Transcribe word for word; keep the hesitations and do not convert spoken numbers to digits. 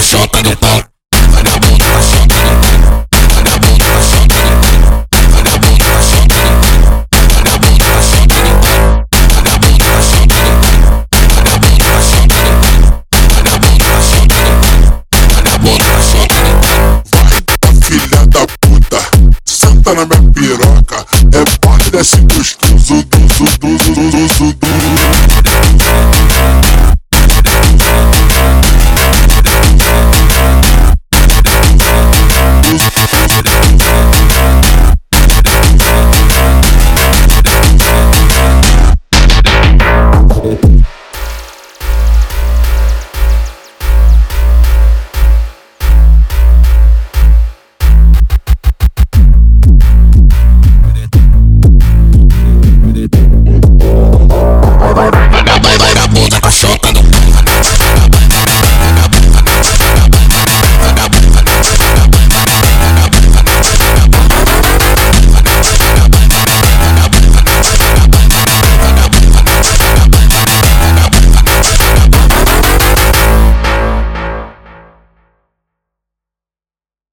chota do pau. Vagabundo na chota do pau. Vagabundo na chota do pau. Vagabundo na chota do pau. Vagabundo na chota do pau. Vagabundo na chota do pau. Vagabundo na chota do pau. Vagabundo na chota do pau. Vagabundo na chota do pau. Vai, filha da puta, senta na minha piroca. É pode desse gostoso, duzo, duzo, duzo, duzo.